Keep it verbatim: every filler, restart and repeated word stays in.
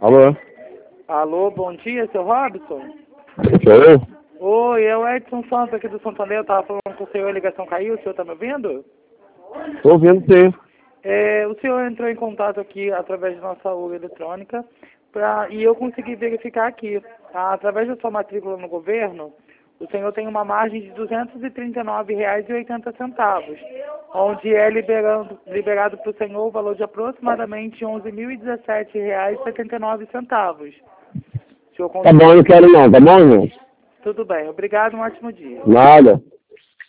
Alô? Alô, bom dia, seu Robson? Sou eu? Oi, é o Edson Santos aqui do Santander, eu tava falando com o senhor, a ligação caiu, o senhor tá me ouvindo? Tô ouvindo sim. É, o senhor entrou em contato aqui através da nossa urna eletrônica pra, e eu consegui verificar aqui, tá? Através da sua matrícula no governo, o senhor tem uma margem de duzentos e trinta e nove reais e oitenta centavos, onde é liberando, liberado para o senhor o valor de aproximadamente onze mil e dezessete reais e setenta e nove centavos. O senhor Tá bom, eu não quero não, tá bom, irmão? Tudo bem, obrigado, um ótimo dia. Nada.